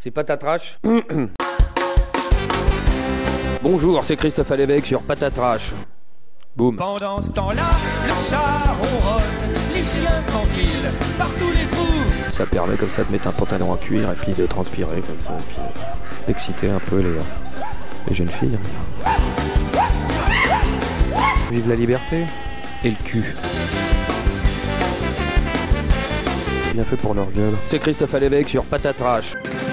C'est Patatrash. Bonjour, c'est Christophe Alévèque sur Patatrash. Boum. Pendant ce temps-là, le chat ronronne, les chiens s'enfilent par tous les trous. Ça permet comme ça de mettre un pantalon en cuir et puis de transpirer comme ça, et puis d'exciter un peu les jeunes filles. Vive la liberté et le cul. Bien fait pour leur gueule. C'est Christophe Alévèque sur Patatrash.